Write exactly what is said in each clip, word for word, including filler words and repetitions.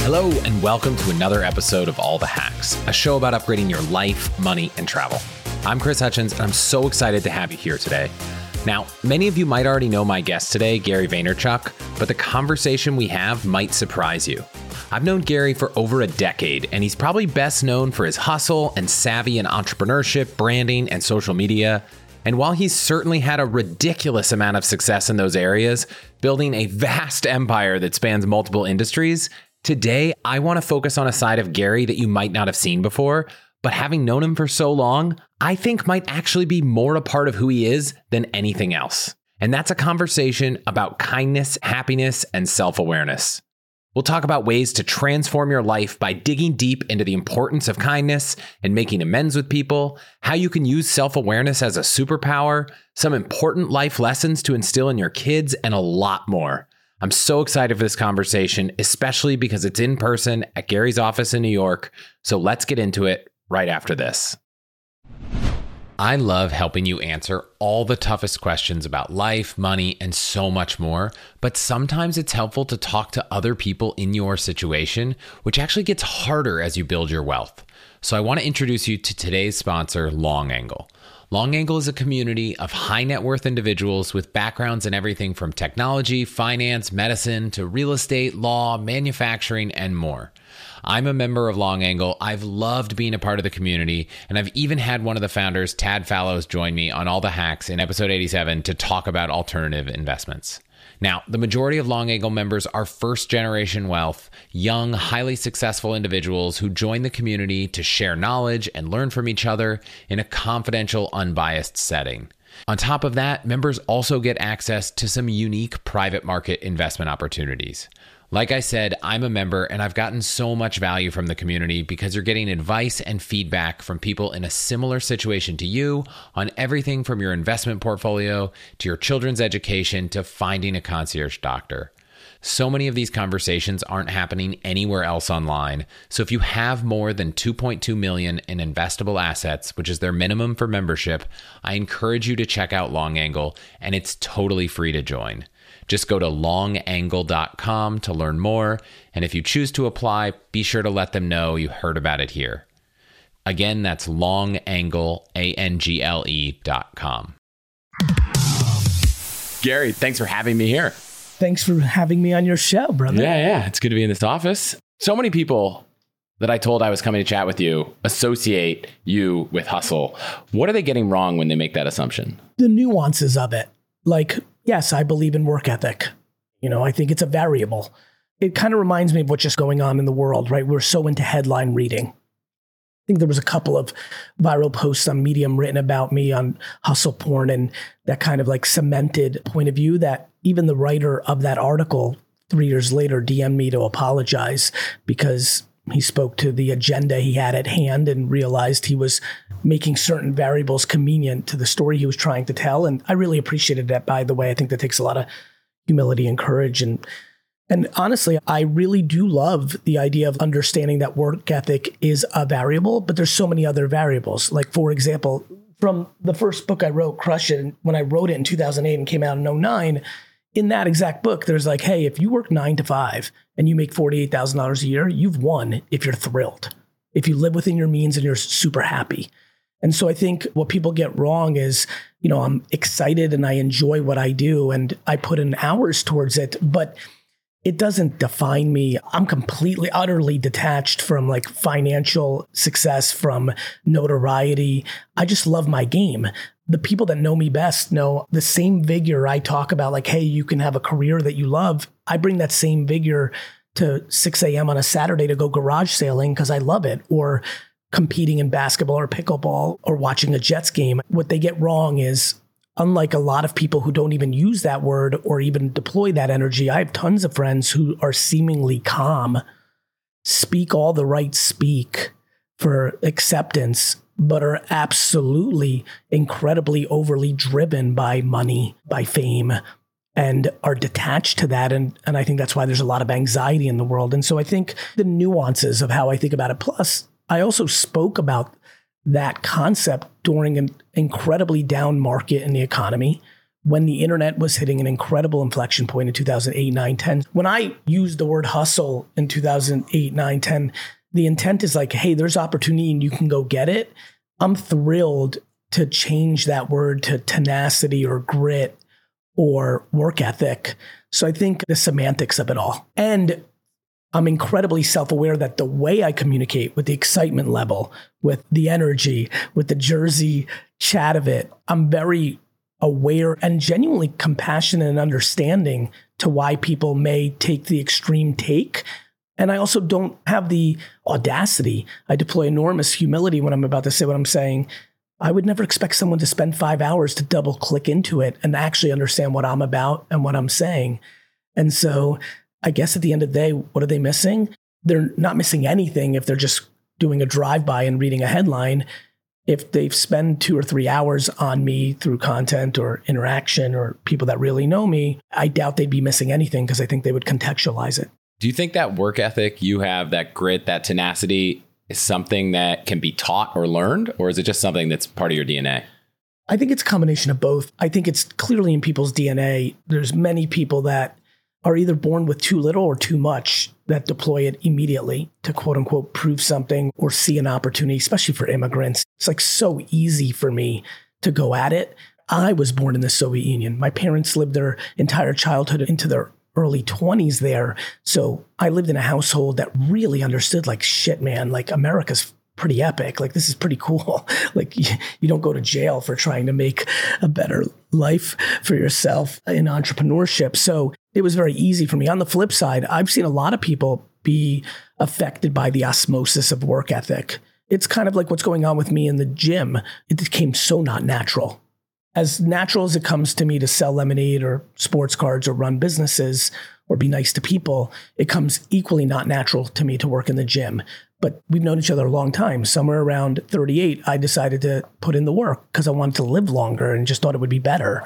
Hello, and welcome to another episode of All the Hacks, a show about upgrading your life, money, and travel. I'm Chris Hutchins, and I'm so excited to have you here today. Now, many of you might already know my guest today, Gary Vaynerchuk, but the conversation we have might surprise you. I've known Gary for over a decade, and he's probably best known for his hustle and savvy in entrepreneurship, branding, and social media. And while he's certainly had a ridiculous amount of success in those areas, building a vast empire that spans multiple industries, today I want to focus on a side of Gary that you might not have seen before, but having known him for so long, I think might actually be more a part of who he is than anything else. And that's a conversation about kindness, happiness, and self-awareness. We'll talk about ways to transform your life by digging deep into the importance of kindness and making amends with people, how you can use self-awareness as a superpower, some important life lessons to instill in your kids, and a lot more. I'm so excited for this conversation, especially because it's in person at Gary's office in New York. So let's get into it right after this. I love helping you answer all the toughest questions about life, money, and so much more. But sometimes it's helpful to talk to other people in your situation, which actually gets harder as you build your wealth. So I want to introduce you to today's sponsor, LongAngle. LongAngle is a community of high net worth individuals with backgrounds in everything from technology, finance, medicine, to real estate, law, manufacturing, and more. I'm a member of LongAngle. I've loved being a part of the community, and I've even had one of the founders, Tad Fallows, join me on All the Hacks in episode eighty-seven to talk about alternative investments. Now, the majority of LongAngle members are first-generation wealth, young, highly successful individuals who join the community to share knowledge and learn from each other in a confidential, unbiased setting. On top of that, members also get access to some unique private market investment opportunities. Like I said, I'm a member and I've gotten so much value from the community because you're getting advice and feedback from people in a similar situation to you on everything from your investment portfolio to your children's education to finding a concierge doctor. So many of these conversations aren't happening anywhere else online. So if you have more than two point two million in investable assets, which is their minimum for membership, I encourage you to check out LongAngle, and it's totally free to join. Just go to long angle dot com to learn more. And if you choose to apply, be sure to let them know you heard about it here. Again, that's longangle, A N G L E dot com. Gary, thanks for having me here. Thanks for having me on your show, brother. Yeah, yeah. It's good to be in this office. So many people that I told I was coming to chat with you associate you with hustle. What are they getting wrong when they make that assumption? The nuances of it. Like, yes, I believe in work ethic. You know, I think it's a variable. It kind of reminds me of what's just going on in the world, right? We're so into headline reading. I think there was a couple of viral posts on Medium written about me on hustle porn, and that kind of like cemented point of view that even the writer of that article three years later D M'd me to apologize because he spoke to the agenda he had at hand and realized he was making certain variables convenient to the story he was trying to tell. And I really appreciated that, by the way. I think that takes a lot of humility and courage. And and honestly, I really do love the idea of understanding that work ethic is a variable, but there's so many other variables. Like, for example, from the first book I wrote, Crush It, when I wrote it in two thousand eight and came out in oh nine, in that exact book, there's like, hey, if you work nine to five and you make forty-eight thousand dollars a year, you've won if you're thrilled, if you live within your means and you're super happy. And so I think what people get wrong is, you know, I'm excited and I enjoy what I do and I put in hours towards it, but it doesn't define me. I'm completely, utterly detached from like financial success, from notoriety. I just love my game. The people that know me best know the same vigor I talk about, like, hey, you can have a career that you love. I bring that same vigor to six a.m. on a Saturday to go garage sailing because I love it, or competing in basketball or pickleball or watching a Jets game. What they get wrong is, unlike a lot of people who don't even use that word or even deploy that energy, I have tons of friends who are seemingly calm, speak all the right speak for acceptance, but are absolutely incredibly overly driven by money, by fame, and are detached to that. And, and I think that's why there's a lot of anxiety in the world. And so I think the nuances of how I think about it. Plus, I also spoke about that concept during an incredibly down market in the economy when the internet was hitting an incredible inflection point in two thousand eight, nine, ten. When I used the word hustle in two thousand eight, nine, ten, the intent is like, hey, there's opportunity and you can go get it. I'm thrilled to change that word to tenacity or grit or work ethic. So I think the semantics of it all. And I'm incredibly self-aware that the way I communicate, with the excitement level, with the energy, with the Jersey chat of it, I'm very aware and genuinely compassionate and understanding to why people may take the extreme take. And I also don't have the audacity. I deploy enormous humility when I'm about to say what I'm saying. I would never expect someone to spend five hours to double click into it and actually understand what I'm about and what I'm saying. And so I guess at the end of the day, what are they missing? They're not missing anything if they're just doing a drive-by and reading a headline. If they've spent two or three hours on me through content or interaction or people that really know me, I doubt they'd be missing anything because I think they would contextualize it. Do you think that work ethic you have, that grit, that tenacity, is something that can be taught or learned? Or is it just something that's part of your D N A? I think it's a combination of both. I think it's clearly in people's D N A. There's many people that are either born with too little or too much that deploy it immediately to quote unquote prove something or see an opportunity, especially for immigrants. It's like so easy for me to go at it. I was born in the Soviet Union. My parents lived their entire childhood into their early twenties there. So I lived in a household that really understood like, shit, man, like America's pretty epic. Like, this is pretty cool. Like, you, you don't go to jail for trying to make a better life for yourself in entrepreneurship. So it was very easy for me. On the flip side, I've seen a lot of people be affected by the osmosis of work ethic. It's kind of like what's going on with me in the gym. It became so not natural. As natural as it comes to me to sell lemonade or sports cards or run businesses or be nice to people, it comes equally not natural to me to work in the gym. But we've known each other a long time. Somewhere around thirty-eight, I decided to put in the work because I wanted to live longer and just thought it would be better.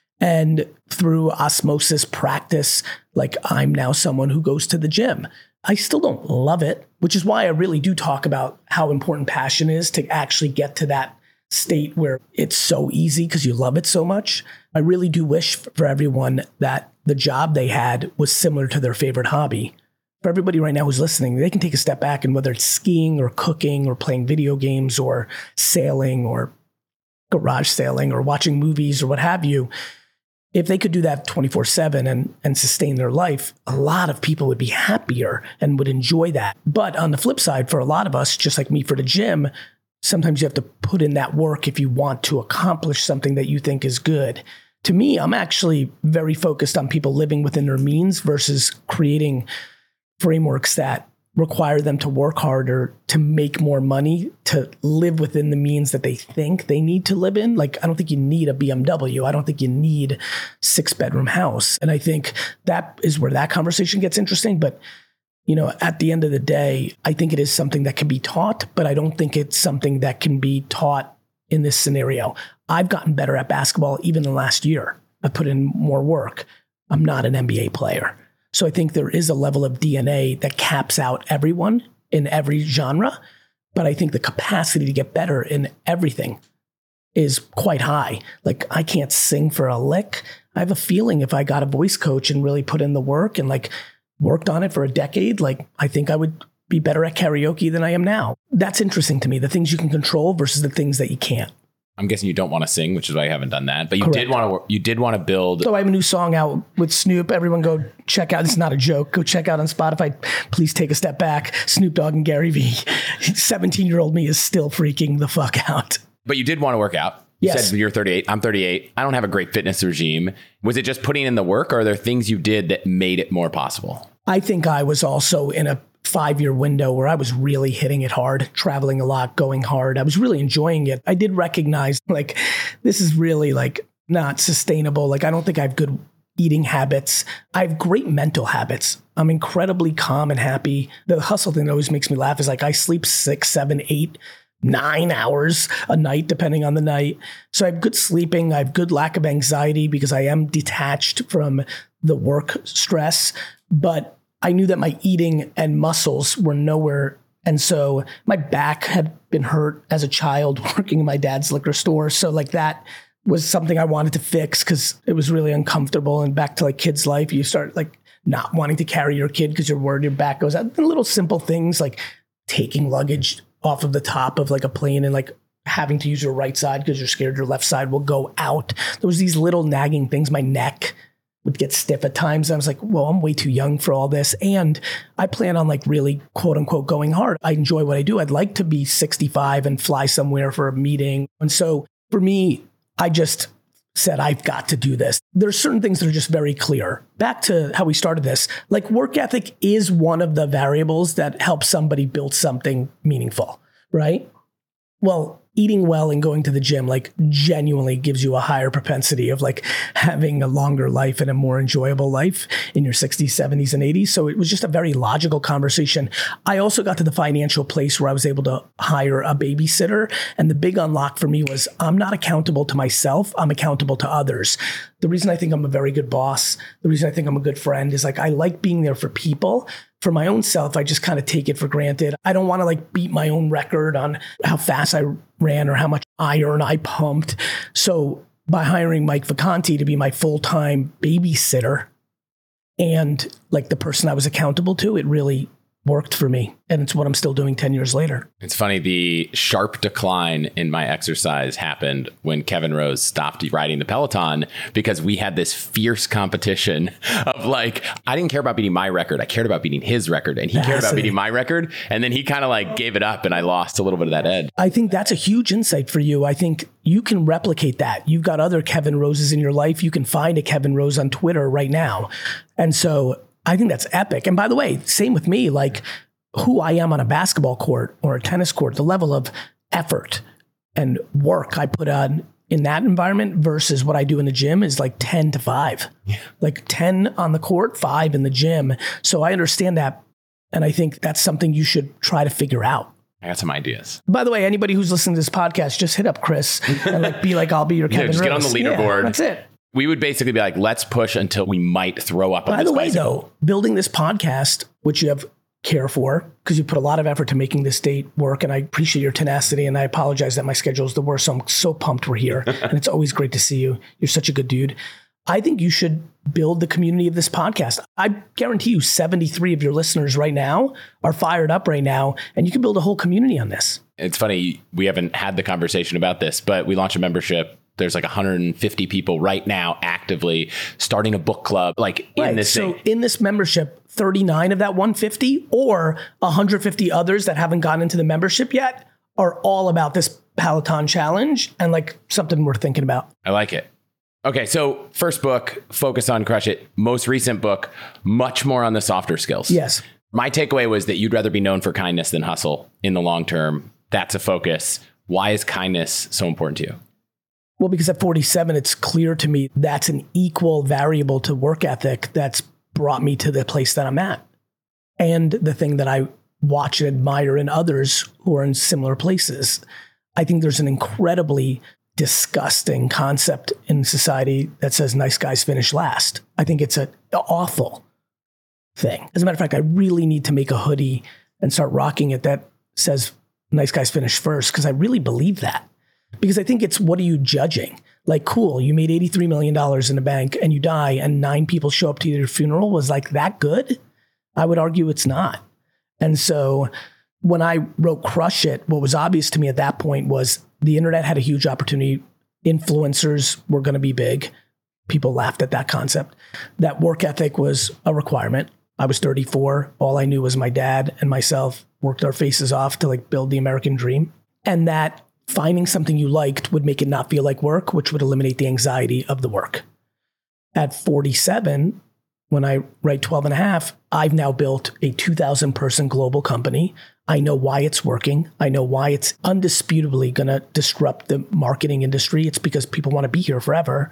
And through osmosis practice, like I'm now someone who goes to the gym. I still don't love it, which is why I really do talk about how important passion is to actually get to that state where it's so easy because you love it so much. I really do wish for everyone that the job they had was similar to their favorite hobby. For everybody right now who's listening, they can take a step back, and whether it's skiing or cooking or playing video games or sailing or garage sailing or watching movies or what have you, if they could do that twenty-four seven and, and sustain their life, a lot of people would be happier and would enjoy that. But on the flip side, for a lot of us, just like me for the gym, sometimes you have to put in that work if you want to accomplish something that you think is good. To me, I'm actually very focused on people living within their means versus creating frameworks that require them to work harder to make more money, to live within the means that they think they need to live in. Like, I don't think you need a B M W. I don't think you need a six bedroom house. And I think that is where that conversation gets interesting. But, you know, at the end of the day, I think it is something that can be taught, but I don't think it's something that can be taught in this scenario. I've gotten better at basketball even in the last year. I put in more work. I'm not an N B A player. So I think there is a level of D N A that caps out everyone in every genre. But I think the capacity to get better in everything is quite high. Like, I can't sing for a lick. I have a feeling if I got a voice coach and really put in the work and like worked on it for a decade, like I think I would be better at karaoke than I am now. That's interesting to me, the things you can control versus the things that you can't. I'm guessing you don't want to sing, which is why you haven't done that. But you Correct. did want to. You did want to build. So I have a new song out with Snoop. Everyone go check out. This is not a joke. Go check out on Spotify. Please take a step back. Snoop Dogg and Gary Vee. seventeen-year-old me is still freaking the fuck out. But you did want to work out. You Yes. said you're thirty-eight. I'm thirty-eight. I don't have a great fitness regime. Was it just putting in the work, or are there things you did that made it more possible? I think I was also in a five-year window where I was really hitting it hard, traveling a lot, going hard. I was really enjoying it. I did recognize, like, this is really, like, not sustainable. Like, I don't think I have good eating habits. I have great mental habits. I'm incredibly calm and happy. The hustle thing that always makes me laugh is, like, I sleep six, seven, eight, nine hours a night, depending on the night. So I have good sleeping. I have good lack of anxiety because I am detached from the work stress. But I knew that my eating and muscles were nowhere. And so my back had been hurt as a child working in my dad's liquor store. So like that was something I wanted to fix because it was really uncomfortable. And back to like kids' life, you start like not wanting to carry your kid because you're worried your back goes out. And little simple things like taking luggage off of the top of like a plane and like having to use your right side because you're scared your left side will go out. There was these little nagging things. My neck would get stiff at times. I was like, well, I'm way too young for all this. And I plan on like really quote unquote going hard. I enjoy what I do. I'd like to be sixty-five and fly somewhere for a meeting. And so for me, I just said, I've got to do this. There's certain things that are just very clear. Back to how we started this, like work ethic is one of the variables that helps somebody build something meaningful, right? Well, eating well and going to the gym like genuinely gives you a higher propensity of like having a longer life and a more enjoyable life in your sixties, seventies, and eighties. So it was just a very logical conversation. I also got to the financial place where I was able to hire a babysitter. And the big unlock for me was I'm not accountable to myself. I'm accountable to others. The reason I think I'm a very good boss, the reason I think I'm a good friend is like I like being there for people. For my own self, I just kind of take it for granted. I don't want to like beat my own record on how fast I ran or how much iron I pumped. So by hiring Mike Vacanti to be my full-time babysitter and like the person I was accountable to, it really worked for me. And it's what I'm still doing ten years later. It's funny. The sharp decline in my exercise happened when Kevin Rose stopped riding the Peloton because we had this fierce competition of like, I didn't care about beating my record. I cared about beating his record and he cared about beating my record. And then he kind of like gave it up and I lost a little bit of that edge. I think that's a huge insight for you. I think you can replicate that. You've got other Kevin Roses in your life. You can find a Kevin Rose on Twitter right now. And so I think that's epic. And by the way, same with me, like who I am on a basketball court or a tennis court, the level of effort and work I put on in that environment versus what I do in the gym is like ten to five, yeah. Like ten on the court, five in the gym. So I understand that. And I think that's something you should try to figure out. I got some ideas. By the way, anybody who's listening to this podcast, just hit up Chris and like be like, I'll be your Kevin yeah, just Rose. Get on the leaderboard. Yeah, that's it. We would basically be like, let's push until we might throw up. By the way, though, building this podcast, which you have care for, because you put a lot of effort to making this date work, and I appreciate your tenacity, and I apologize that my schedule is the worst, so I'm so pumped we're here, and it's always great to see you. You're such a good dude. I think you should build the community of this podcast. I guarantee you seventy-three of your listeners right now are fired up right now, and you can build a whole community on this. It's funny, we haven't had the conversation about this, but we launched a membership. There's like one hundred fifty people right now actively starting a book club, like in right. this so thing. In this membership, thirty-nine of that one hundred fifty or one hundred fifty others that haven't gotten into the membership yet are all about this Peloton challenge and like something we're thinking about. I like it. Okay, so first book, focus on crush it. Most recent book, much more on the softer skills. Yes. My takeaway was that you'd rather be known for kindness than hustle in the long term. That's a focus. Why is kindness so important to you? Well, because at forty-seven, it's clear to me that's an equal variable to work ethic that's brought me to the place that I'm at. And the thing that I watch and admire in others who are in similar places. I think there's an incredibly disgusting concept in society that says nice guys finish last. I think it's an awful thing. As a matter of fact, I really need to make a hoodie and start rocking it that says nice guys finish first, because I really believe that. Because I think it's, what are you judging? Like, cool, you made eighty-three million dollars in the bank and you die and nine people show up to your funeral. Was like that good? I would argue it's not. And so when I wrote Crush It, what was obvious to me at that point was the internet had a huge opportunity. Influencers were going to be big. People laughed at that concept. That work ethic was a requirement. I was thirty-four. All I knew was my dad and myself worked our faces off to like build the American dream. And that finding something you liked would make it not feel like work, which would eliminate the anxiety of the work. At forty-seven, when I write twelve and a half, I've now built a two thousand person global company. I know why it's working. I know why it's undisputably going to disrupt the marketing industry. It's because people want to be here forever.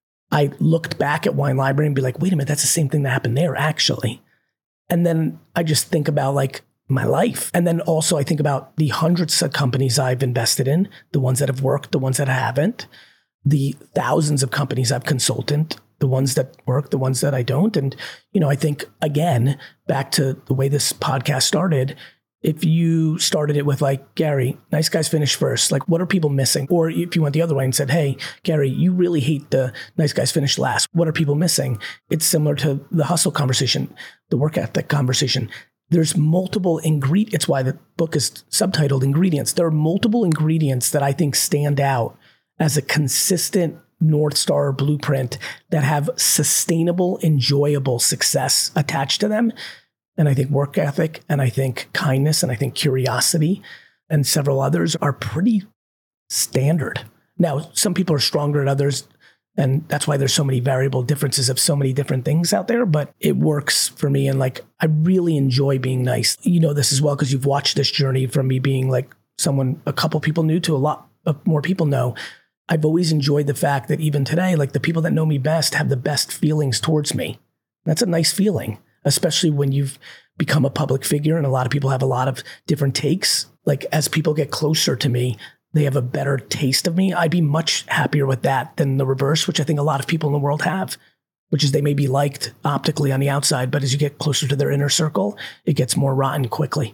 I looked back at Wine Library and be like, wait a minute, that's the same thing that happened there, actually. And then I just think about like my life. And then also I think about the hundreds of companies I've invested in, the ones that have worked, the ones that haven't, the thousands of companies I've consulted, the ones that work, the ones that I don't. And, you know, I think, again, back to the way this podcast started, If you started it with like, Gary, nice guys finish first. Like, what are people missing? Or if you went the other way and said, hey, Gary, you really hate the nice guys finish last. What are people missing? It's similar to the hustle conversation, the work ethic conversation. There's multiple ingredients. It's why the book is subtitled Ingredients. There are multiple ingredients that I think stand out as a consistent North Star blueprint that have sustainable, enjoyable success attached to them. And I think work ethic, and I think kindness, and I think curiosity, and several others are pretty standard. Now, some people are stronger at others, and that's why there's so many variable differences of so many different things out there, but it works for me. And like, I really enjoy being nice. You know this as well, because you've watched this journey from me being like someone a couple people knew to a lot of more people know. I've always enjoyed the fact that even today, like the people that know me best have the best feelings towards me. That's a nice feeling, especially when you've become a public figure and a lot of people have a lot of different takes. Like as people get closer to me, they have a better taste of me. I'd be much happier with that than the reverse, which I think a lot of people in the world have, which is they may be liked optically on the outside, but as you get closer to their inner circle, it gets more rotten quickly.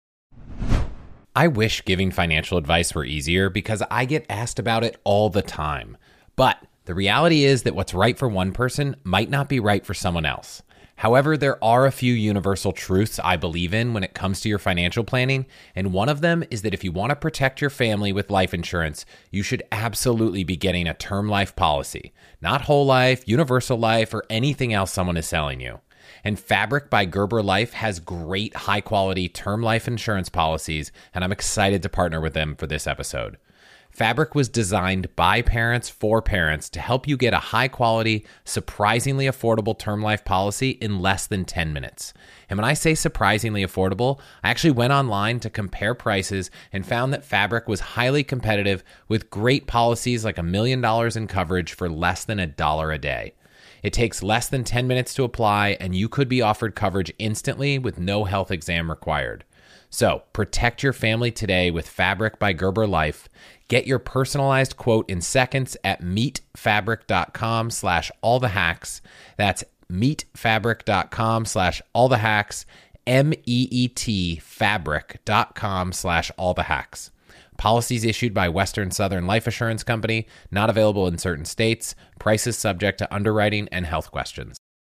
I wish giving financial advice were easier because I get asked about it all the time. But the reality is that what's right for one person might not be right for someone else. However, there are a few universal truths I believe in when it comes to your financial planning, and one of them is that if you want to protect your family with life insurance, you should absolutely be getting a term life policy, not whole life, universal life, or anything else someone is selling you. And Fabric by Gerber Life has great high-quality term life insurance policies, and I'm excited to partner with them for this episode. Fabric was designed by parents for parents to help you get a high-quality, surprisingly affordable term life policy in less than ten minutes. And when I say surprisingly affordable, I actually went online to compare prices and found that Fabric was highly competitive with great policies like a million dollars in coverage for less than a dollar a day. It takes less than ten minutes to apply, and you could be offered coverage instantly with no health exam required. So protect your family today with Fabric by Gerber Life. Get your personalized quote in seconds at meetfabric.com slash all the hacks. That's meetfabric.com slash all the hacks, M-E-E-T fabric.com slash all the hacks. Policies issued by Western Southern Life Assurance Company, not available in certain states. Prices subject to underwriting and health questions.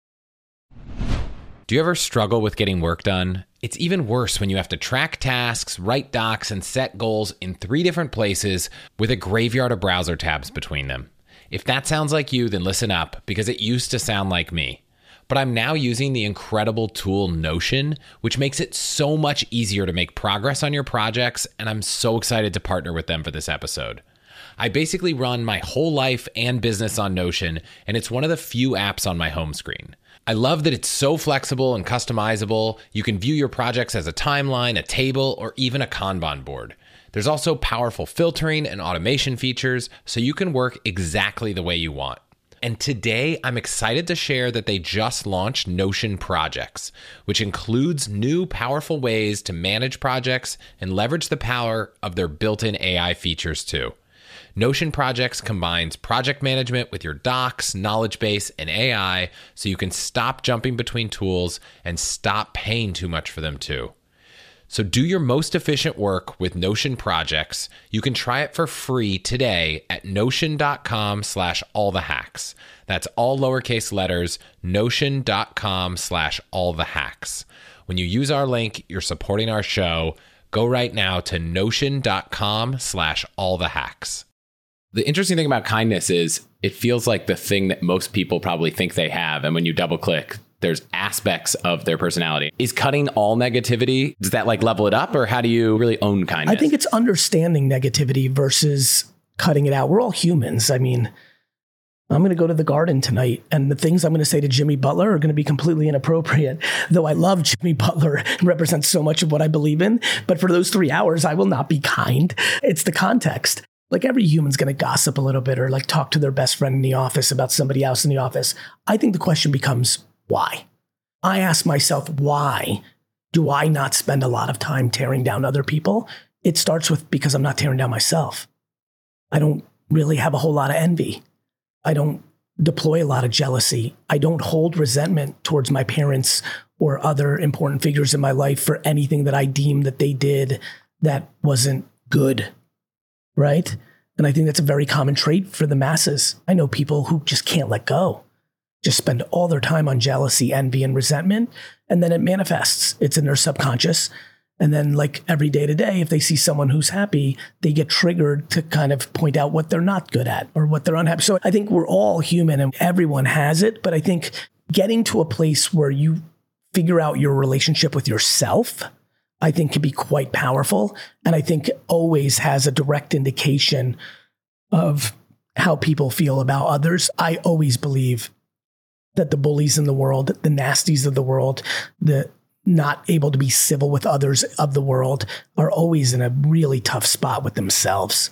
Do you ever struggle with getting work done? It's even worse when you have to track tasks, write docs, and set goals in three different places with a graveyard of browser tabs between them. If that sounds like you, then listen up, because it used to sound like me. But I'm now using the incredible tool Notion, which makes it so much easier to make progress on your projects, and I'm so excited to partner with them for this episode. I basically run my whole life and business on Notion, and it's one of the few apps on my home screen. I love that it's so flexible and customizable. You can view your projects as a timeline, a table, or even a Kanban board. There's also powerful filtering and automation features, so you can work exactly the way you want. And today, I'm excited to share that they just launched Notion Projects, which includes new powerful ways to manage projects and leverage the power of their built-in A I features too. Notion Projects combines project management with your docs, knowledge base, and A I, so you can stop jumping between tools and stop paying too much for them too. So do your most efficient work with Notion Projects. You can try it for free today at notion.com slash all the hacks. That's all lowercase letters, notion.com slash all the hacks. When you use our link, you're supporting our show. Go right now to notion.com slash all the hacks. The interesting thing about kindness is it feels like the thing that most people probably think they have. And when you double click, there's aspects of their personality. Is cutting all negativity, does that like level it up, or how do you really own kindness? I think it's understanding negativity versus cutting it out. We're all humans. I mean, I'm going to go to the Garden tonight, and the things I'm going to say to Jimmy Butler are going to be completely inappropriate, though I love Jimmy Butler and represents so much of what I believe in. But for those three hours, I will not be kind. It's the context. Like every human's going to gossip a little bit or like talk to their best friend in the office about somebody else in the office. I think the question becomes, why? I ask myself, why do I not spend a lot of time tearing down other people? It starts with because I'm not tearing down myself. I don't really have a whole lot of envy. I don't deploy a lot of jealousy. I don't hold resentment towards my parents or other important figures in my life for anything that I deemed that they did that wasn't good, right? And I think that's a very common trait for the masses. I know people who just can't let go, just spend all their time on jealousy, envy, and resentment, and then it manifests. It's in their subconscious. And then like every day to day, if they see someone who's happy, they get triggered to kind of point out what they're not good at or what they're unhappy. So I think we're all human and everyone has it. But I think getting to a place where you figure out your relationship with yourself, I think can be quite powerful. And I think always has a direct indication of how people feel about others. I always believe that the bullies in the world, the nasties of the world, the not able to be civil with others of the world are always in a really tough spot with themselves.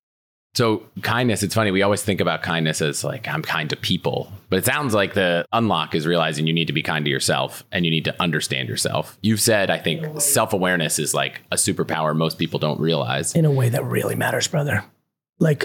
So kindness, it's funny. We always think about kindness as like, I'm kind to people, but it sounds like the unlock is realizing you need to be kind to yourself and you need to understand yourself. You've said, I think self-awareness is like a superpower most people don't realize. In a way that really matters, brother. Like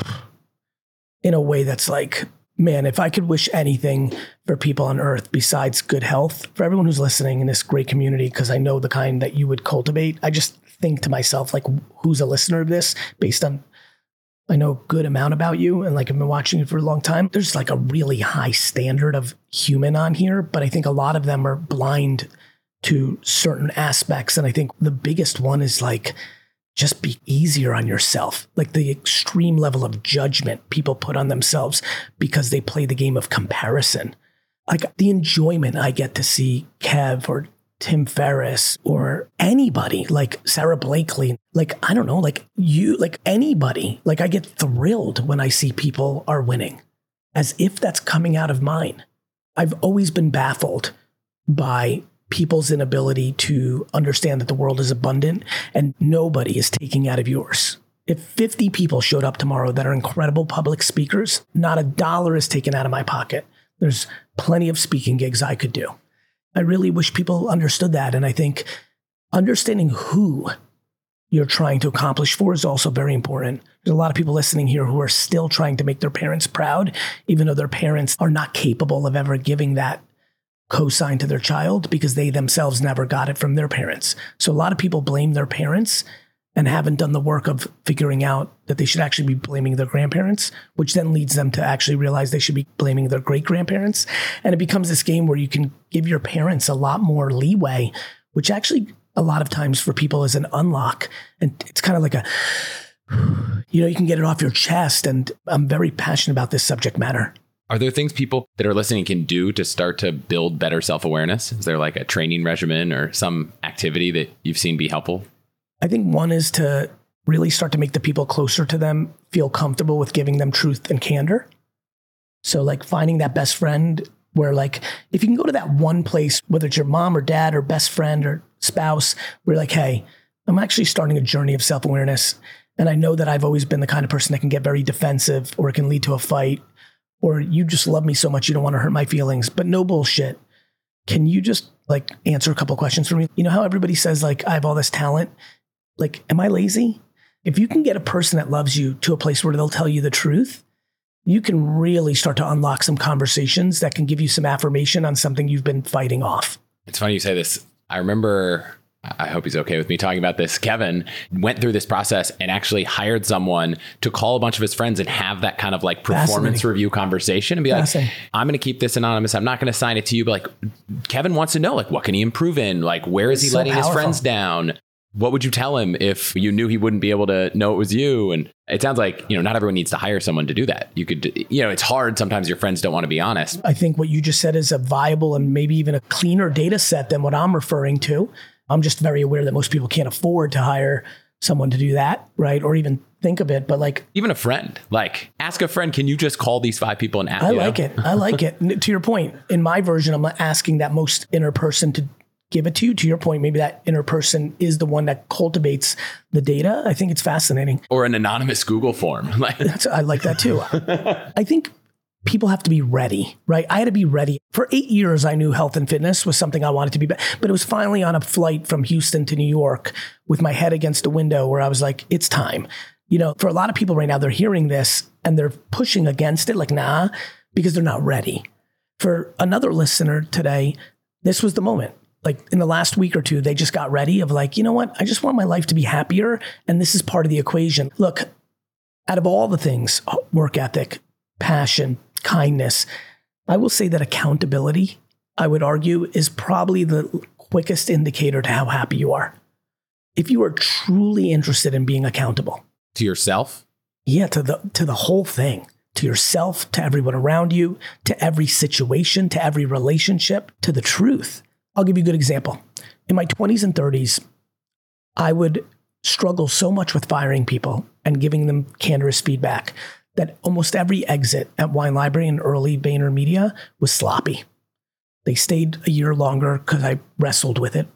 in a way that's like, man, if I could wish anything for people on earth besides good health, for everyone who's listening in this great community, because I know the kind that you would cultivate, I just think to myself, like, who's a listener of this based on, I know a good amount about you and like I've been watching you for a long time. There's like a really high standard of human on here, but I think a lot of them are blind to certain aspects. And I think the biggest one is like, just be easier on yourself. Like the extreme level of judgment people put on themselves because they play the game of comparison. Like the enjoyment I get to see Kev or Tim Ferriss or anybody like Sarah Blakely, like, I don't know, like you, like anybody, like I get thrilled when I see people are winning as if that's coming out of mine. I've always been baffled by people's inability to understand that the world is abundant and nobody is taking out of yours. If fifty people showed up tomorrow that are incredible public speakers, not a dollar is taken out of my pocket. There's plenty of speaking gigs I could do. I really wish people understood that. And I think understanding who you're trying to accomplish for is also very important. There's a lot of people listening here who are still trying to make their parents proud, even though their parents are not capable of ever giving that cosign to their child because they themselves never got it from their parents. So a lot of people blame their parents and haven't done the work of figuring out that they should actually be blaming their grandparents, which then leads them to actually realize they should be blaming their great-grandparents. And it becomes this game where you can give your parents a lot more leeway, which actually a lot of times for people is an unlock. And it's kind of like a, you know, you can get it off your chest. And I'm very passionate about this subject matter. Are there things people that are listening can do to start to build better self-awareness? Is there like a training regimen or some activity that you've seen be helpful? I think one is to really start to make the people closer to them feel comfortable with giving them truth and candor. So like finding that best friend where like, if you can go to that one place, whether it's your mom or dad or best friend or spouse, where you're like, hey, I'm actually starting a journey of self-awareness. And I know that I've always been the kind of person that can get very defensive or it can lead to a fight, or you just love me so much you don't want to hurt my feelings, but no bullshit. Can you just like answer a couple of questions for me? You know how everybody says like, I have all this talent. Like, am I lazy? If you can get a person that loves you to a place where they'll tell you the truth, you can really start to unlock some conversations that can give you some affirmation on something you've been fighting off. It's funny you say this. I remember, I hope he's okay with me talking about this. Kevin went through this process and actually hired someone to call a bunch of his friends and have that kind of like performance review conversation and be like, I'm going to keep this anonymous. I'm not going to sign it to you. But like, Kevin wants to know, like, what can he improve in? Like, where is he so letting powerful. his friends down? What would you tell him if you knew he wouldn't be able to know it was you? And it sounds like, you know, not everyone needs to hire someone to do that. You could, you know, it's hard. Sometimes your friends don't want to be honest. I think what you just said is a viable and maybe even a cleaner data set than what I'm referring to. I'm just very aware that most people can't afford to hire someone to do that, right? Or even think of it, but like... Even a friend, like ask a friend, can you just call these five people and ask? I like know? it. I like it. To your point, in my version, I'm asking that most inner person to give it to you. To your point, maybe that inner person is the one that cultivates the data. I think it's fascinating. Or an anonymous Google form. That's, I like that too. I think people have to be ready, right? I had to be ready. For eight years, I knew health and fitness was something I wanted to be, but it was finally on a flight from Houston to New York with my head against a window where I was like, it's time. You know, for a lot of people right now, they're hearing this and they're pushing against it, like, nah, because they're not ready. For another listener today, This was the moment. Like in the last week or two, they just got ready of like, you know what? I just want my life to be happier. And this is part of the equation. Look, out of all the things, work ethic, passion, kindness, I will say that accountability, I would argue, is probably the quickest indicator to how happy you are. If you are truly interested in being accountable. To yourself? Yeah, to the to the whole thing. To yourself, to everyone around you, to every situation, to every relationship, to the truth. I'll give you a good example. In my twenties and thirties, I would struggle so much with firing people and giving them candorous feedback that almost every exit at Wine Library and early VaynerMedia was sloppy. They stayed a year longer because I wrestled with it.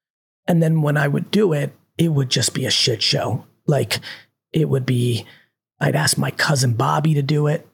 And then when I would do it, it would just be a shit show. Like it would be, I'd ask my cousin Bobby to do it.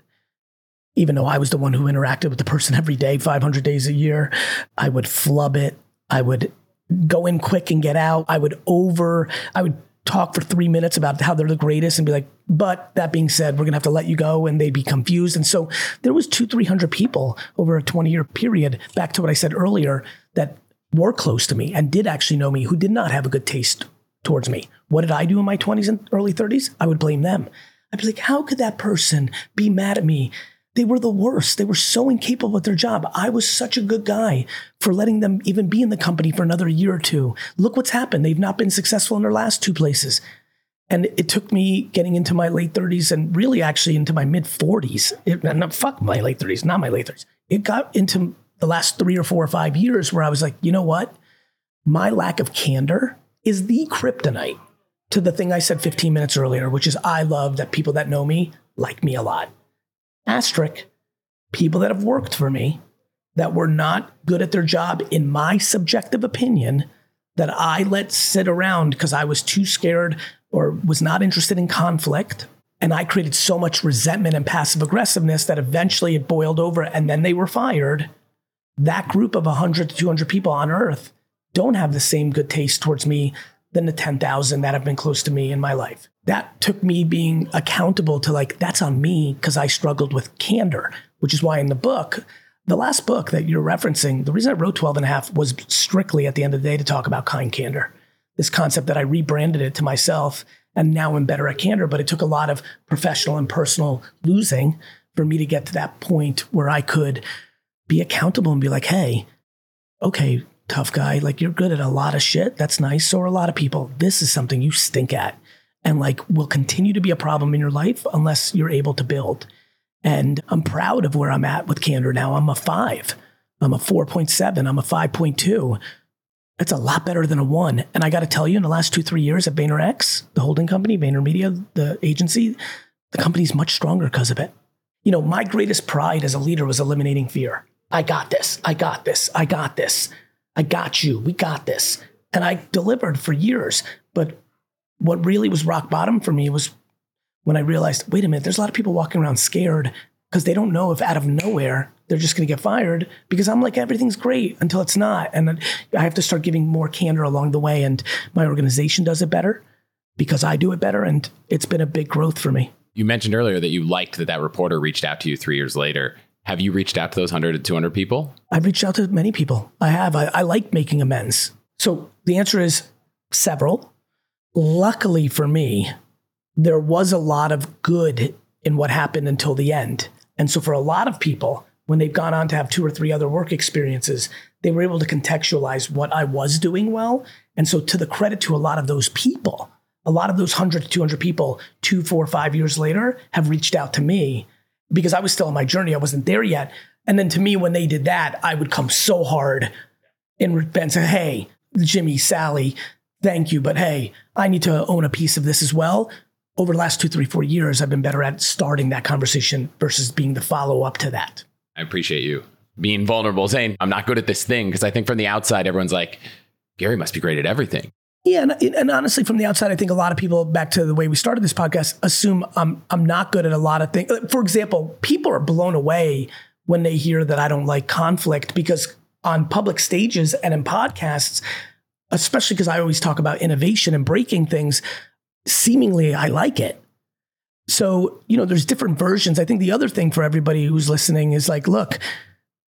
Even though I was the one who interacted with the person every day, five hundred days a year, I would flub it. I would go in quick and get out. I would over, I would talk for three minutes about how they're the greatest and be like, but that being said, we're going to have to let you go. And they'd be confused. And so there was two, three hundred people over a twenty year period, back to what I said earlier, that were close to me and did actually know me, who did not have a good taste towards me. What did I do in my twenties and early thirties? I would blame them. I'd be like, how could that person be mad at me? They were the worst. They were so incapable at their job. I was such a good guy for letting them even be in the company for another year or two. Look what's happened. They've not been successful in their last two places. And it took me getting into my late thirties and really actually into my mid forties. It, not, fuck my late thirties, not my late thirties. It got into the last three or four or five years where I was like, you know what? My lack of candor is the kryptonite to the thing I said fifteen minutes earlier, which is I love that people that know me like me a lot. Asterisk, people that have worked for me that were not good at their job, in my subjective opinion, that I let sit around because I was too scared or was not interested in conflict. And I created so much resentment and passive aggressiveness that eventually it boiled over and then they were fired. That group of one hundred to two hundred people on earth don't have the same good taste towards me than the ten thousand that have been close to me in my life. That took me being accountable to like, that's on me because I struggled with candor, which is why in the book, the last book that you're referencing, the reason I wrote twelve and a half was strictly at the end of the day to talk about kind candor. This concept that I rebranded it to myself and now I'm better at candor, but it took a lot of professional and personal losing for me to get to that point where I could be accountable and be like, hey, okay, tough guy, like you're good at a lot of shit. That's nice. So are a lot of people. This is something you stink at. And like will continue to be a problem in your life unless you're able to build. And I'm proud of where I'm at with candor now. I'm a five. I'm a four point seven. I'm a five point two. It's a lot better than a one. And I got to tell you, in the last two, three years at VaynerX, the holding company, VaynerMedia, the agency, the company's much stronger because of it. You know, my greatest pride as a leader was eliminating fear. I got this. I got this. I got this. I got you. We got this. And I delivered for years. But what really was rock bottom for me was when I realized, wait a minute, there's a lot of people walking around scared because they don't know if out of nowhere they're just going to get fired because I'm like, everything's great until it's not. And I have to start giving more candor along the way. And my organization does it better because I do it better. And it's been a big growth for me. You mentioned earlier that you liked that that reporter reached out to you three years later. Have you reached out to those one hundred to two hundred people? I've reached out to many people. I have. I, I like making amends. So the answer is several. Luckily for me, there was a lot of good in what happened until the end. And so for a lot of people, when they've gone on to have two or three other work experiences, they were able to contextualize what I was doing well. And so to the credit to a lot of those people, a lot of those one hundred to two hundred people, two, four, five years later, have reached out to me because I was still on my journey. I wasn't there yet. And then to me, when they did that, I would come so hard and say, hey, Jimmy, Sally, thank you. But hey, I need to own a piece of this as well. Over the last two, three, four years, I've been better at starting that conversation versus being the follow-up to that. I appreciate you being vulnerable, saying, I'm not good at this thing. Because I think from the outside, everyone's like, Gary must be great at everything. Yeah. And, and honestly, from the outside, I think a lot of people, back to the way we started this podcast, assume I'm, I'm not good at a lot of things. For example, people are blown away when they hear that I don't like conflict because on public stages and in podcasts, especially because I always talk about innovation and breaking things, seemingly I like it. So, you know, there's different versions. I think the other thing for everybody who's listening is like, look,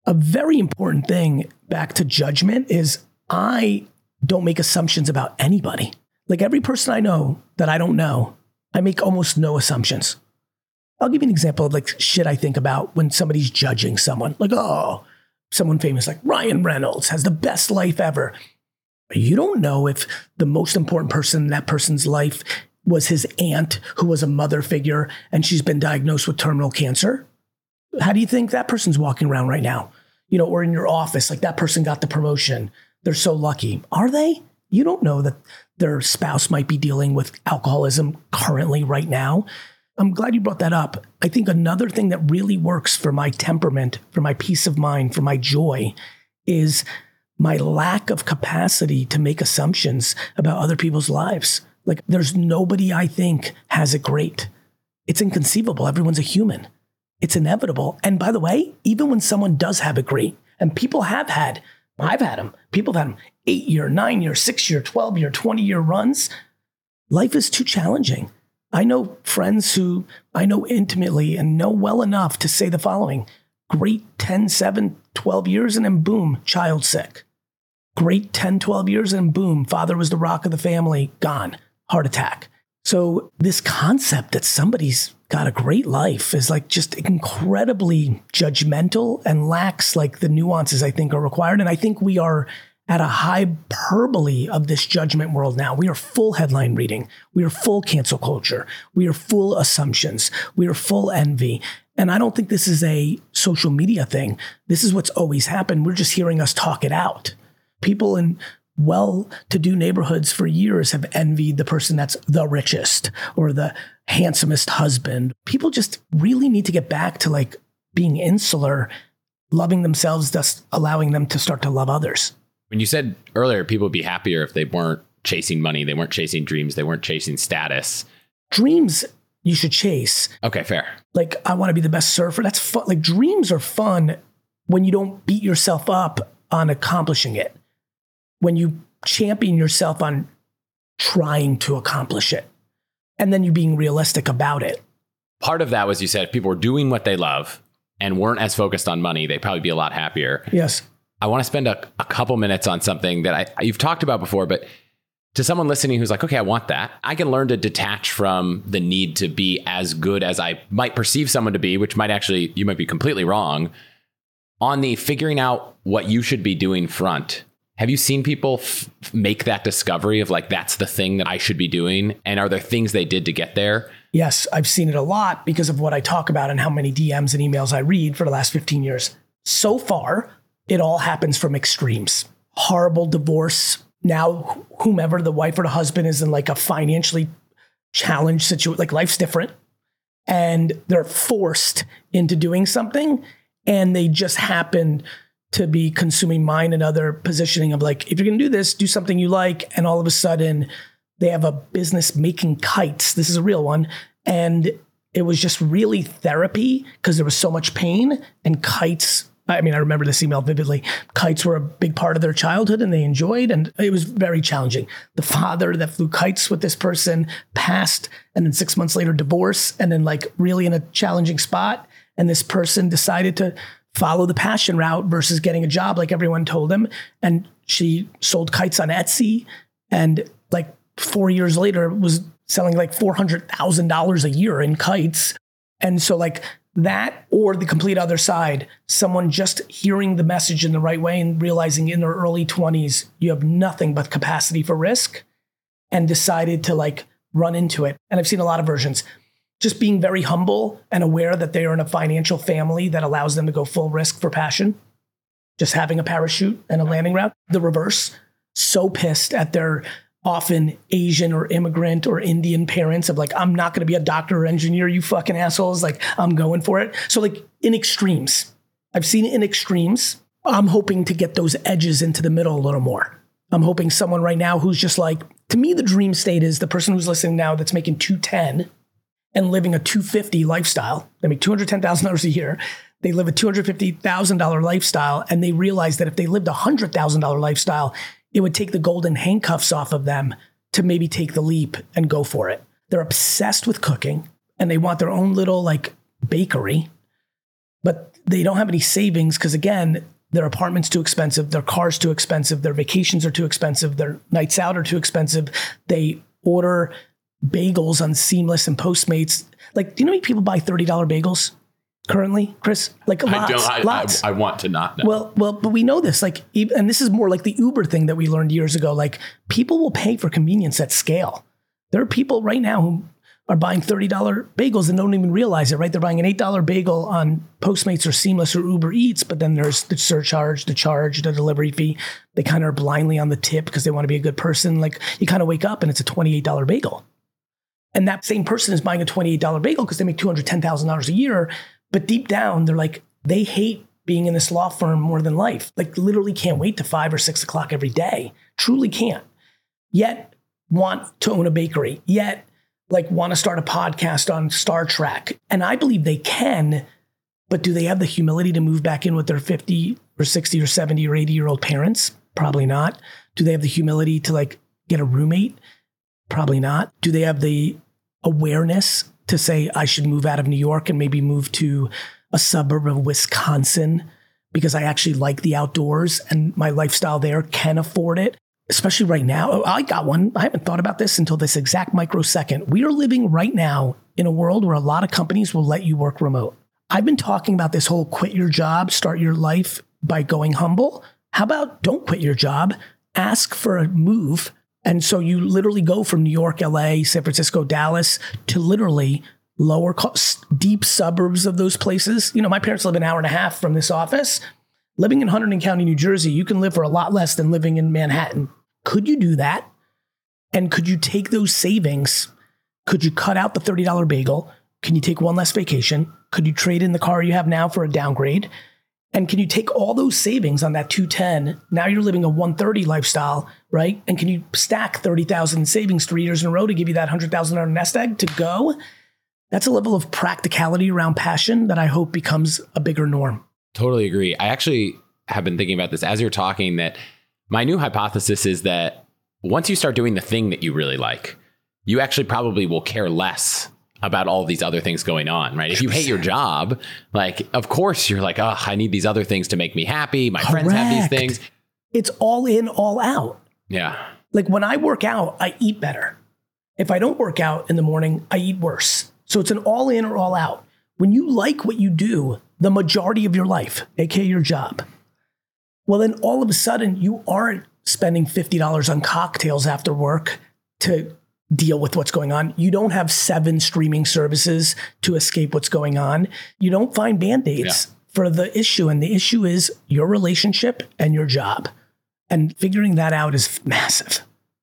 A very important thing back to judgment is I don't make assumptions about anybody. Like every person I know that I don't know, I make almost no assumptions. I'll give you an example of like shit I think about when somebody's judging someone. Like, oh, someone famous like Ryan Reynolds has the best life ever. You don't know if the most important person in that person's life was his aunt, who was a mother figure, and she's been diagnosed with terminal cancer. How do you think that person's walking around right now? You know, or in your office, like that person got the promotion. They're so lucky. Are they? You don't know that their spouse might be dealing with alcoholism currently right now. I'm glad you brought that up. I think another thing that really works for my temperament, for my peace of mind, for my joy, is my lack of capacity to make assumptions about other people's lives. Like there's nobody I think has it great. It's inconceivable. Everyone's a human. It's inevitable. And by the way, even when someone does have it great, and people have had, I've had them, people have had them eight year, nine year, six year, twelve year, twenty year runs. Life is too challenging. I know friends who I know intimately and know well enough to say the following: great ten, seven, twelve years and then boom, child sick. Great ten, twelve years and boom, father was the rock of the family, gone, heart attack. So this concept that somebody's got a great life is like just incredibly judgmental and lacks like the nuances I think are required. And I think we are at a hyperbole of this judgment world now. We are full headline reading. We are full cancel culture. We are full assumptions. We are full envy. And I don't think this is a social media thing. This is what's always happened. We're just hearing us talk it out. People in well-to-do neighborhoods for years have envied the person that's the richest or the handsomest husband. People just really need to get back to like being insular, loving themselves, thus allowing them to start to love others. When you said earlier, people would be happier if they weren't chasing money, they weren't chasing dreams, they weren't chasing status. Dreams you should chase. Okay, fair. Like, I want to be the best surfer. That's fun. Like, dreams are fun when you don't beat yourself up on accomplishing it. When you champion yourself on trying to accomplish it, and then you being realistic about it. Part of that was, you said, if people were doing what they love and weren't as focused on money, they'd probably be a lot happier. Yes. I want to spend a, a couple minutes on something that I, you've talked about before, but to someone listening who's like, okay, I want that. I can learn to detach from the need to be as good as I might perceive someone to be, which might actually, you might be completely wrong. On the figuring out what you should be doing front, have you seen people f- make that discovery of like, that's the thing that I should be doing? And are there things they did to get there? Yes, I've seen it a lot because of what I talk about and how many D Ms and emails I read for the last fifteen years. So far, it all happens from extremes. Horrible divorce. Now, whomever the wife or the husband is in like a financially challenged situation, like life's different, and they're forced into doing something, and they just happen to be consuming mind and other positioning of like, if you're going to do this, do something you like. And all of a sudden they have a business making kites. This is a real one. And it was just really therapy because there was so much pain, and kites. I mean, I remember this email vividly. Kites were a big part of their childhood and they enjoyed, and it was very challenging. The father that flew kites with this person passed, and then six months later, divorce, and then like really in a challenging spot. And this person decided to follow the passion route versus getting a job like everyone told him. And she sold kites on Etsy, and like four years later was selling like four hundred thousand dollars a year in kites. And so like that, or the complete other side, someone just hearing the message in the right way and realizing in their early twenties, you have nothing but capacity for risk, and decided to like run into it. And I've seen a lot of versions. Just being very humble and aware that they are in a financial family that allows them to go full risk for passion. Just having a parachute and a landing route. The reverse, so pissed at their often Asian or immigrant or Indian parents of like, I'm not going to be a doctor or engineer, you fucking assholes. Like, I'm going for it. So like in extremes, I've seen it in extremes. I'm hoping to get those edges into the middle a little more. I'm hoping someone right now who's just like, to me, the dream state is the person who's listening now that's making two ten and living a two hundred fifty lifestyle. They make two hundred ten thousand dollars a year. They live a two hundred fifty thousand dollars lifestyle, and they realize that if they lived a one hundred thousand dollars lifestyle, it would take the golden handcuffs off of them to maybe take the leap and go for it. They're obsessed with cooking, and they want their own little like bakery, but they don't have any savings because, again, their apartment's too expensive, their car's too expensive, their vacations are too expensive, their nights out are too expensive. They order bagels on Seamless and Postmates. Like, do you know how many people buy thirty dollars bagels currently, Chris? Like lots, I don't, I, lots. I, I want to not know. Well, well, but we know this. Like, and this is more like the Uber thing that we learned years ago. Like, people will pay for convenience at scale. There are people right now who are buying thirty dollars bagels and don't even realize it, right? They're buying an eight dollars bagel on Postmates or Seamless or Uber Eats, but then there's the surcharge, the charge, the delivery fee. They kind of are blindly on the tip because they want to be a good person. Like, you kind of wake up and it's a twenty-eight dollars bagel. And that same person is buying a twenty-eight dollars bagel because they make two hundred ten thousand dollars a year. But deep down, they're like, they hate being in this law firm more than life. Like, literally can't wait to five or six o'clock every day. Truly can't. Yet want to own a bakery. Yet like want to start a podcast on Star Trek. And I believe they can, but do they have the humility to move back in with their fifty or sixty or seventy or eighty year old parents? Probably not. Do they have the humility to like get a roommate? Probably not. Do they have the awareness to say, I should move out of New York and maybe move to a suburb of Wisconsin because I actually like the outdoors and my lifestyle there can afford it? Especially right now. Oh, I got one. I haven't thought about this until this exact microsecond. We are living right now in a world where a lot of companies will let you work remote. I've been talking about this whole quit your job, start your life by going humble. How about don't quit your job, ask for a move. And so you literally go from New York, L A, San Francisco, Dallas to literally lower cost, deep suburbs of those places. You know, my parents live an hour and a half from this office. Living in Hunterdon County, New Jersey, you can live for a lot less than living in Manhattan. Could you do that? And could you take those savings? Could you cut out the thirty dollars bagel? Can you take one less vacation? Could you trade in the car you have now for a downgrade? And can you take all those savings on that two ten? Now you're living a one thirty lifestyle, right? And can you stack thirty thousand in savings three years in a row to give you that one hundred thousand dollars nest egg to go? That's a level of practicality around passion that I hope becomes a bigger norm. Totally agree. I actually have been thinking about this as you're talking, that my new hypothesis is that once you start doing the thing that you really like, you actually probably will care less about all these other things going on, right? If you hate your job, like, of course you're like, oh, I need these other things to make me happy. My Correct. friends have these things. It's all in, all out. Yeah. Like when I work out, I eat better. If I don't work out in the morning, I eat worse. So it's an all in or all out. When you like what you do, the majority of your life, A K A your job, well, then all of a sudden you aren't spending fifty dollars on cocktails after work to deal with what's going on. You don't have seven streaming services to escape what's going on. You don't find Band-Aids yeah. for the issue. And the issue is your relationship and your job. And figuring that out is massive.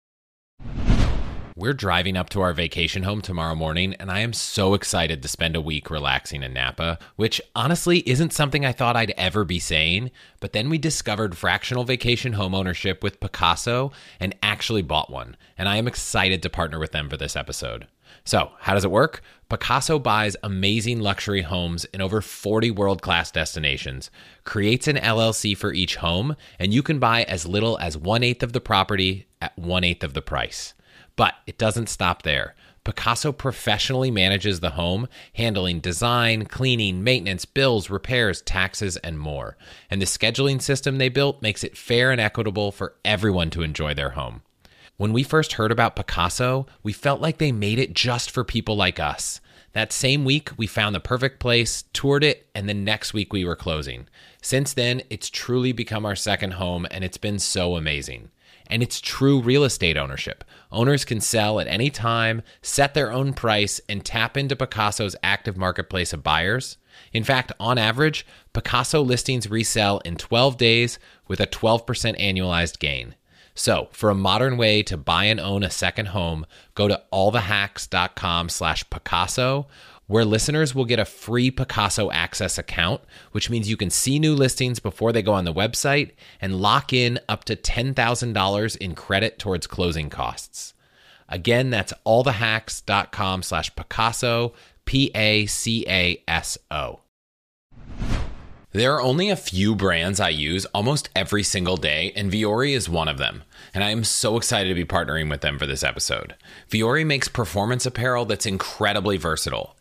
We're driving up to our vacation home tomorrow morning, and I am so excited to spend a week relaxing in Napa, which honestly isn't something I thought I'd ever be saying. But then we discovered fractional vacation home ownership with Pacaso and actually bought one. And I am excited to partner with them for this episode. So how does it work? Pacaso buys amazing luxury homes in over forty world-class destinations, creates an L L C for each home, and you can buy as little as one-eighth of the property at one-eighth of the price. But it doesn't stop there. Pacaso professionally manages the home, handling design, cleaning, maintenance, bills, repairs, taxes, and more. And the scheduling system they built makes it fair and equitable for everyone to enjoy their home. When we first heard about Pacaso, we felt like they made it just for people like us. That same week, we found the perfect place, toured it, and the next week we were closing. Since then, it's truly become our second home, and it's been so amazing. And it's true real estate ownership. Owners can sell at any time, set their own price, and tap into Pacaso's active marketplace of buyers. In fact, on average, Pacaso listings resell in twelve days with a twelve percent annualized gain. So for a modern way to buy and own a second home, go to allthehacks.com slash Pacaso, where listeners will get a free Pacaso Access account, which means you can see new listings before they go on the website and lock in up to ten thousand dollars in credit towards closing costs. Again, that's allthehacks.com slash Pacaso, P A C A S O. There are only a few brands I use almost every single day, and Vuori is one of them. And I am so excited to be partnering with them for this episode. Vuori makes performance apparel that's incredibly versatile.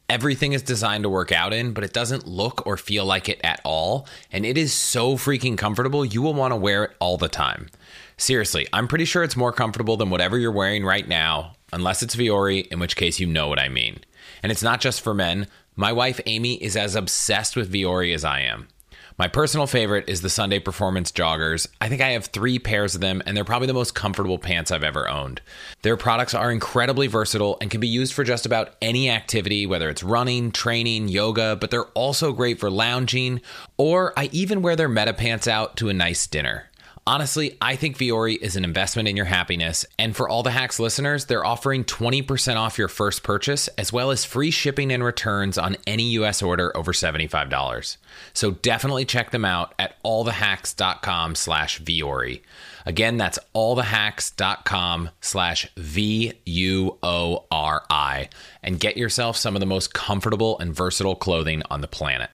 everything is designed to work out in, but it doesn't look or feel like it at all. And it is so freaking comfortable, you will want to wear it all the time. Seriously, I'm pretty sure it's more comfortable than whatever you're wearing right now, unless it's Vuori, in which case you know what I mean. And it's not just for men. My wife, Amy, is as obsessed with Vuori as I am. My personal favorite is the Sunday Performance joggers. I think I have three pairs of them, and they're probably the most comfortable pants I've ever owned. Their products are incredibly versatile and can be used for just about any activity, whether it's running, training, yoga, but they're also great for lounging, or I even wear their meta pants out to a nice dinner. Honestly, I think Vuori is an investment in your happiness, and for All the Hacks listeners, they're offering twenty percent off your first purchase, as well as free shipping and returns on any U S order over seventy-five dollars. So definitely check them out at allthehacks.com slash Vuori. Again, that's allthehacks.com slash V U O R I, and get yourself some of the most comfortable and versatile clothing on the planet.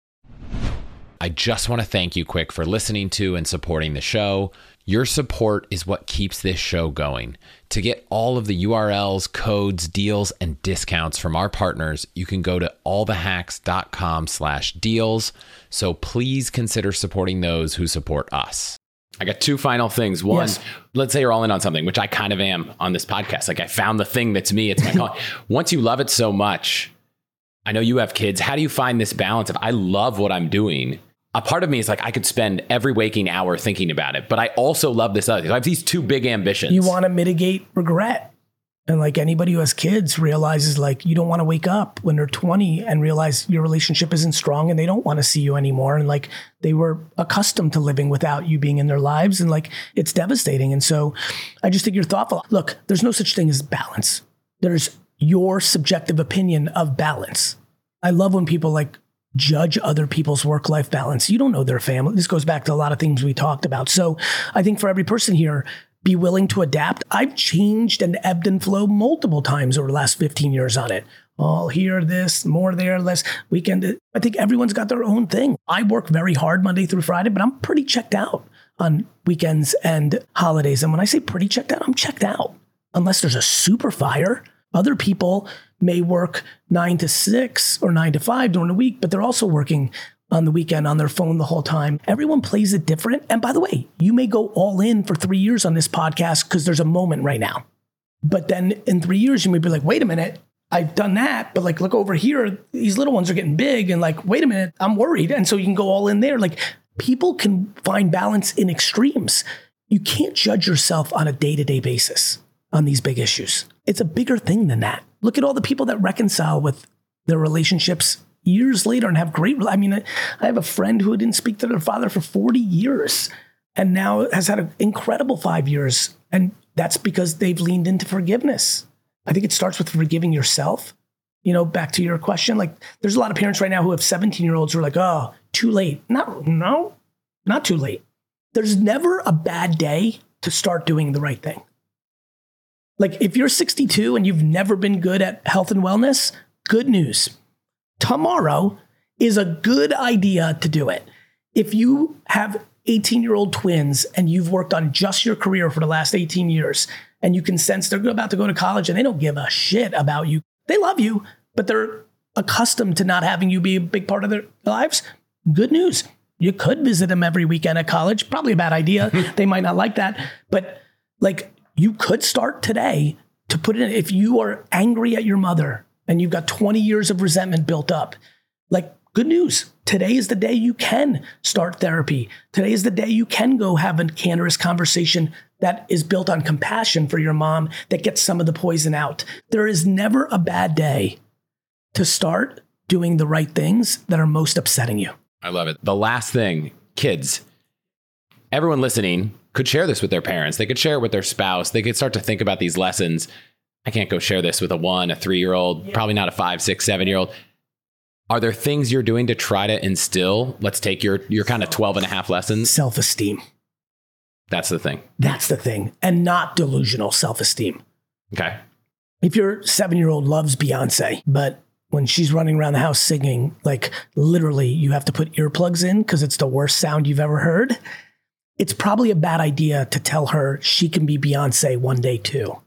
I just want to thank you quick for listening to and supporting the show. Your support is what keeps this show going. To get all of the U R Ls, codes, deals, and discounts from our partners, you can go to allthehacks.com slash deals. So please consider supporting those who support us. I got two final things. One, yes. Let's say you're all in on something, which I kind of am on this podcast. Like I found the thing that's me. It's my calling. Once you love it so much, I know you have kids. How do you find this balance of I love what I'm doing? A part of me is like, I could spend every waking hour thinking about it, but I also love this other. I have these two big ambitions. You want to mitigate regret. And like anybody who has kids realizes like, you don't want to wake up when they're twenty and realize your relationship isn't strong and they don't want to see you anymore. And like, they were accustomed to living without you being in their lives. And like, it's devastating. And so I just think you're thoughtful. Look, there's no such thing as balance. There's your subjective opinion of balance. I love when people like, judge other people's work-life balance. You don't know their family. This goes back to a lot of things we talked about. So I think for every person here, be willing to adapt. I've changed and ebbed and flowed multiple times over the last fifteen years on it. Oh, here, this, more there, less weekend. I think everyone's got their own thing. I work very hard Monday through Friday, but I'm pretty checked out on weekends and holidays. And when I say pretty checked out, I'm checked out. Unless there's a super fire. Other people may work nine to six or nine to five during the week, but they're also working on the weekend on their phone the whole time. Everyone plays it different. And by the way, you may go all in for three years on this podcast because there's a moment right now. But then in three years, you may be like, wait a minute, I've done that. But like, look over here, these little ones are getting big. And like, wait a minute, I'm worried. And so you can go all in there. Like people can find balance in extremes. You can't judge yourself on a day-to-day basis on these big issues. It's a bigger thing than that. Look at all the people that reconcile with their relationships years later and have great, I mean, I, I have a friend who didn't speak to their father for forty years and now has had an incredible five years. And that's because they've leaned into forgiveness. I think it starts with forgiving yourself. You know, back to your question, like there's a lot of parents right now who have seventeen year olds who are like, oh, too late. Not, no, not too late. There's never a bad day to start doing the right thing. Like if you're sixty-two and you've never been good at health and wellness, good news. Tomorrow is a good idea to do it. If you have eighteen-year-old twins and you've worked on just your career for the last eighteen years and you can sense they're about to go to college and they don't give a shit about you. They love you, but they're accustomed to not having you be a big part of their lives. Good news. You could visit them every weekend at college. Probably a bad idea. They might not like that. But like, you could start today to put it in. If you are angry at your mother and you've got twenty years of resentment built up, like good news. Today is the day you can start therapy. Today is the day you can go have a candorous conversation that is built on compassion for your mom that gets some of the poison out. There is never a bad day to start doing the right things that are most upsetting you. I love it. The last thing, kids, everyone listening could share this with their parents. They could share it with their spouse. They could start to think about these lessons. I can't go share this with a one, a three-year-old, yeah. Probably not a five, six, seven-year-old. Are there things you're doing to try to instill? Let's take your, your kind of twelve and a half lessons. Self-esteem. That's the thing. That's the thing. And not delusional self-esteem. Okay. If your seven-year-old loves Beyonce, but when she's running around the house singing, like literally you have to put earplugs in because it's the worst sound you've ever heard, it's probably a bad idea to tell her she can be Beyonce one day too.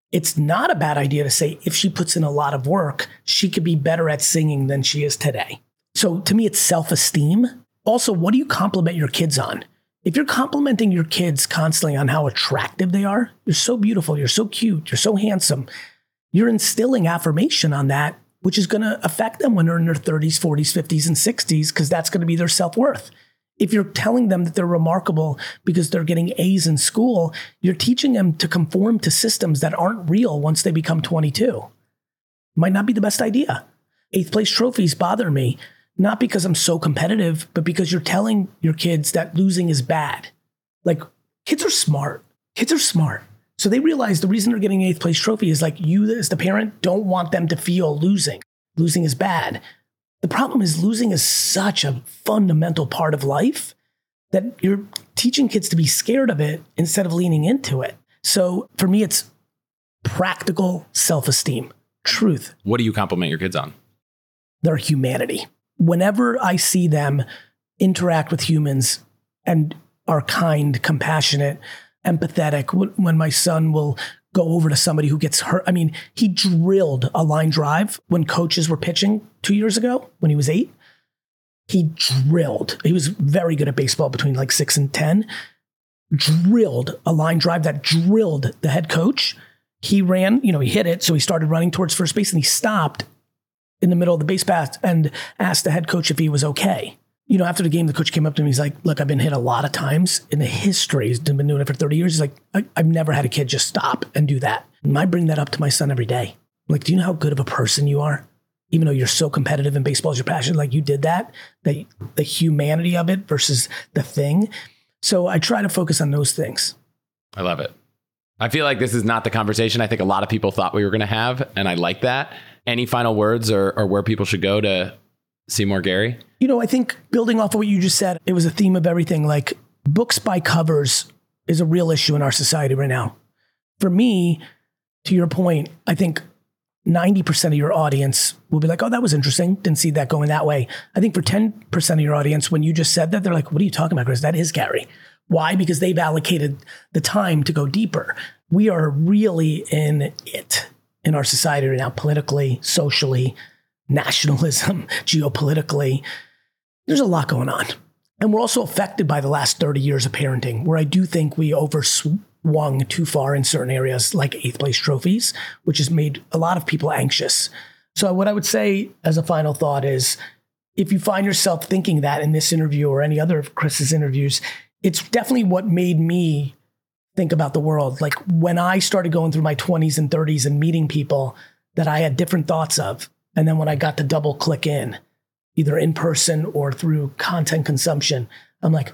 it's not a bad idea to say if she puts in a lot of work, she could be better at singing than she is today. So to me, it's self-esteem. Also, what do you compliment your kids on? If you're complimenting your kids constantly on how attractive they are, you're so beautiful, you're so cute, you're so handsome, you're instilling affirmation on that, which is going to affect them when they're in their thirties, forties, fifties, and sixties, because that's going to be their self-worth. If you're telling them that they're remarkable because they're getting A's in school, you're teaching them to conform to systems that aren't real once they become twenty-two. Might not be the best idea. Eighth place trophies bother me, not because I'm so competitive, but because you're telling your kids that losing is bad. Like, kids are smart. Kids are smart. So they realize the reason they're getting an eighth place trophy is like, you as the parent don't want them to feel losing. Losing is bad. The problem is losing is such a fundamental part of life that you're teaching kids to be scared of it instead of leaning into it. So for me, it's practical self-esteem, truth. What do you compliment your kids on? Their humanity. Whenever I see them interact with humans and are kind, compassionate, empathetic, when my son will go over to somebody who gets hurt. I mean, he drilled a line drive when coaches were pitching two years ago when he was eight. He drilled. He was very good at baseball between like six and ten. Drilled a line drive that drilled the head coach. He ran, you know, he hit it. So he started running towards first base and he stopped in the middle of the base path and asked the head coach if he was okay. You know, after the game, the coach came up to me. He's like, look, I've been hit a lot of times in the history. He's been doing it for thirty years. He's like, I, I've never had a kid just stop and do that. And I bring that up to my son every day. Like, do you know how good of a person you are? Even though you're so competitive and baseball is your passion, like you did that, the, the humanity of it versus the thing. So I try to focus on those things. I love it. I feel like this is not the conversation I think a lot of people thought we were going to have. And I like that. Any final words or, or where people should go to see more Gary? You know, I think building off of what you just said, it was a theme of everything. Like, books by covers is a real issue in our society right now. For me, to your point, I think ninety percent of your audience will be like, oh, that was interesting. Didn't see that going that way. I think for ten percent of your audience, when you just said that, they're like, what are you talking about, Chris? That is Gary. Why? Because they've allocated the time to go deeper. We are really in it in our society right now, politically, socially, nationalism, geopolitically. There's a lot going on. And we're also affected by the last thirty years of parenting, where I do think we overswung too far in certain areas like eighth place trophies, which has made a lot of people anxious. So what I would say as a final thought is, if you find yourself thinking that in this interview or any other of Chris's interviews, it's definitely what made me think about the world. Like, when I started going through my twenties and thirties and meeting people that I had different thoughts of, and then when I got to double click in, either in person or through content consumption, I'm like,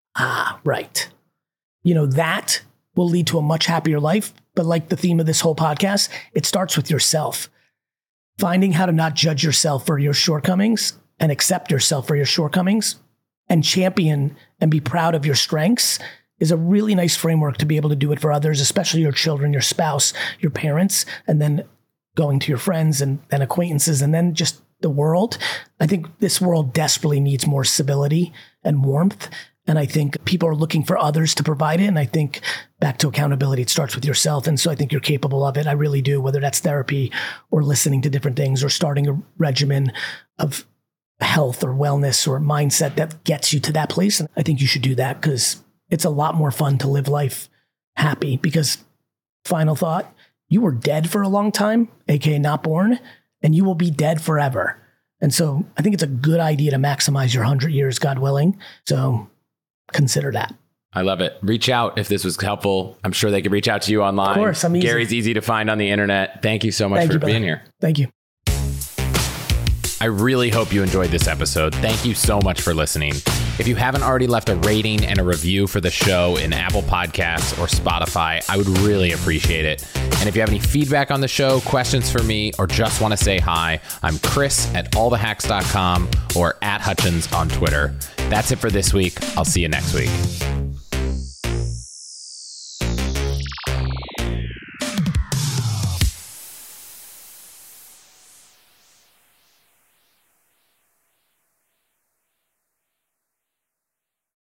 ah, right. You know, that will lead to a much happier life. But like the theme of this whole podcast, it starts with yourself. Finding how to not judge yourself for your shortcomings and accept yourself for your shortcomings and champion and be proud of your strengths is a really nice framework to be able to do it for others, especially your children, your spouse, your parents, and then going to your friends and, and acquaintances, and then just the world. I think this world desperately needs more civility and warmth. And I think people are looking for others to provide it. And I think back to accountability, it starts with yourself. And so I think you're capable of it. I really do, whether that's therapy or listening to different things or starting a regimen of health or wellness or mindset that gets you to that place. And I think you should do that because it's a lot more fun to live life happy. Because final thought, you were dead for a long time, A K A not born, and you will be dead forever. And so I think it's a good idea to maximize your hundred years, God willing. So consider that. I love it. Reach out if this was helpful. I'm sure they could reach out to you online. Of course, I'm easy. Gary's easy to find on the internet. Thank you so much Thank for you, being brother. here. Thank you. I really hope you enjoyed this episode. Thank you so much for listening. If you haven't already left a rating and a review for the show in Apple Podcasts or Spotify, I would really appreciate it. And if you have any feedback on the show, questions for me, or just want to say hi, I'm Chris at all the hacks dot com or at Hutchins on Twitter. That's it for this week. I'll see you next week.